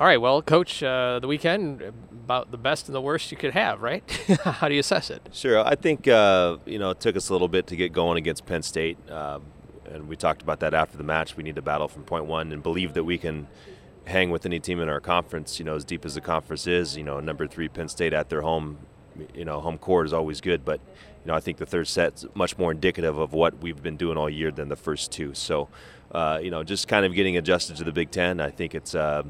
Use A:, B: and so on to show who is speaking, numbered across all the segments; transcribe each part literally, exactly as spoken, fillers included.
A: All right, well, Coach, uh, the weekend, about the best and the worst you could have, right? How do you assess it?
B: Sure. I think, uh, you know, it took us a little bit to get going against Penn State, um, and we talked about that after the match. We need to battle from point one and believe that we can hang with any team in our conference, you know, as deep as the conference is. You know, number three Penn State at their home, you know, home court is always good, but, you know, I think the third set's much more indicative of what we've been doing all year than the first two. So, uh, you know, just kind of getting adjusted to the Big Ten. I think it's uh,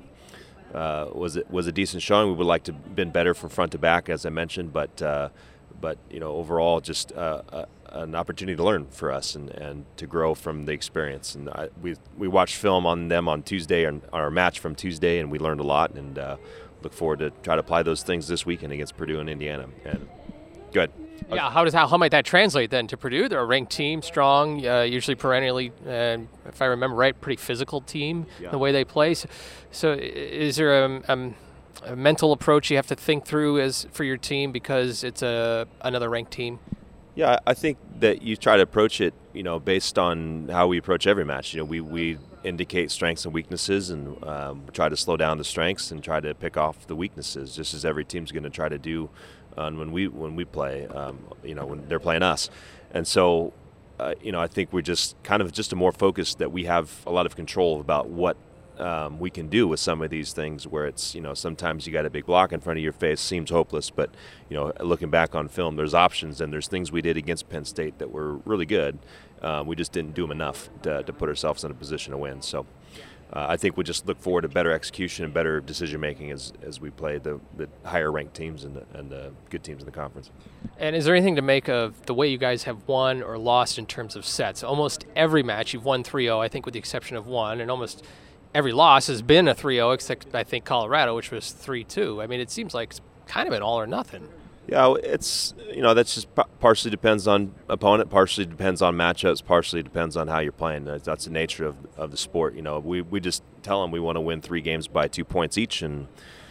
B: uh, was it was a decent showing. We would like to have been better from front to back, as I mentioned, but uh, but you know, overall, just uh, uh, an opportunity to learn for us and, and to grow from the experience. And I, we we watched film on them on Tuesday, on our match from Tuesday, and we learned a lot. And uh, look forward to try to apply those things this weekend against Purdue and Indiana. And good.
A: Yeah, how does how, how might that translate then to Purdue? They're a ranked team, strong, uh, usually perennially, uh, if I remember right, pretty physical team, yeah. The way they play. So, so is there a, a, a mental approach you have to think through as for your team because it's a another ranked team?
B: Yeah, I think that you try to approach it, you know, based on how we approach every match. You know, we, we indicate strengths and weaknesses and um, try to slow down the strengths and try to pick off the weaknesses, just as every team's going to try to do on when we when we play, um, you know, when they're playing us. And so, uh, you know, I think we're just kind of just a more focused that we have a lot of control about what um, we can do with some of these things where it's, you know, sometimes you got a big block in front of your face, seems hopeless, but, you know, looking back on film, there's options and there's things we did against Penn State that were really good. Uh, we just didn't do them enough to, to put ourselves in a position to win. So uh, I think we just look forward to better execution and better decision making as, as we play the, the higher ranked teams and the, and the good teams in the conference.
A: And is there anything to make of the way you guys have won or lost in terms of sets? Almost every match you've won three oh, I think with the exception of one, and almost every loss has been a three oh, except I think Colorado, which was three two. I mean, it seems like it's kind of an all or nothing.
B: Yeah, it's, you know, that's just partially depends on opponent, partially depends on matchups, partially depends on how you're playing. That's the nature of, of the sport. You know, we, we just tell them we want to win three games by two points each, and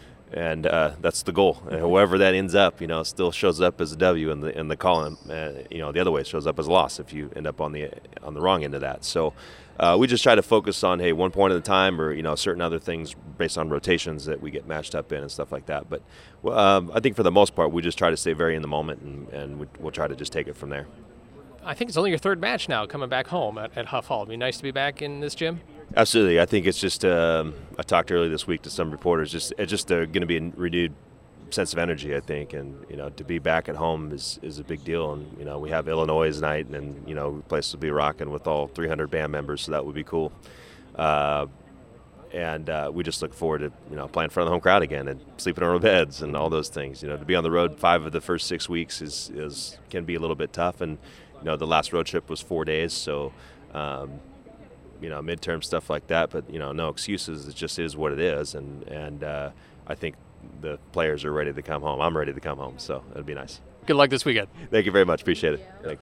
B: and uh, that's the goal. And however that ends up, you know, still shows up as a W in the in the column. Uh, you know, the other way it shows up as a loss if you end up on the on the wrong end of that. So uh, we just try to focus on, hey, one point at a time, or, you know, certain other things based on rotations that we get matched up in and stuff like that. But um, I think for the most part, we just try to stay very in the moment, and, and we, we'll try to just take it from there.
A: I think it's only your third match now coming back home at, at Huff Hall. It'd be nice to be back in this gym.
B: Absolutely. I think it's just, um, I talked earlier this week to some reporters, just it's just uh, going to be a renewed sense of energy, I think. And, you know, to be back at home is, is a big deal. And, you know, we have Illinois tonight, and, you know, the place will be rocking with all three hundred band members, so that would be cool. Uh, and uh, we just look forward to, you know, playing in front of the home crowd again and sleeping in our beds and all those things. You know, to be on the road five of the first six weeks is, is can be a little bit tough. And, you know, the last road trip was four days, so um, you know, midterm stuff like that, but, you know, no excuses. It just is what it is, and and uh, I think the players are ready to come home. I'm ready to come home, so it'll be nice.
A: Good luck this weekend.
B: Thank you very much. Appreciate it. Thanks.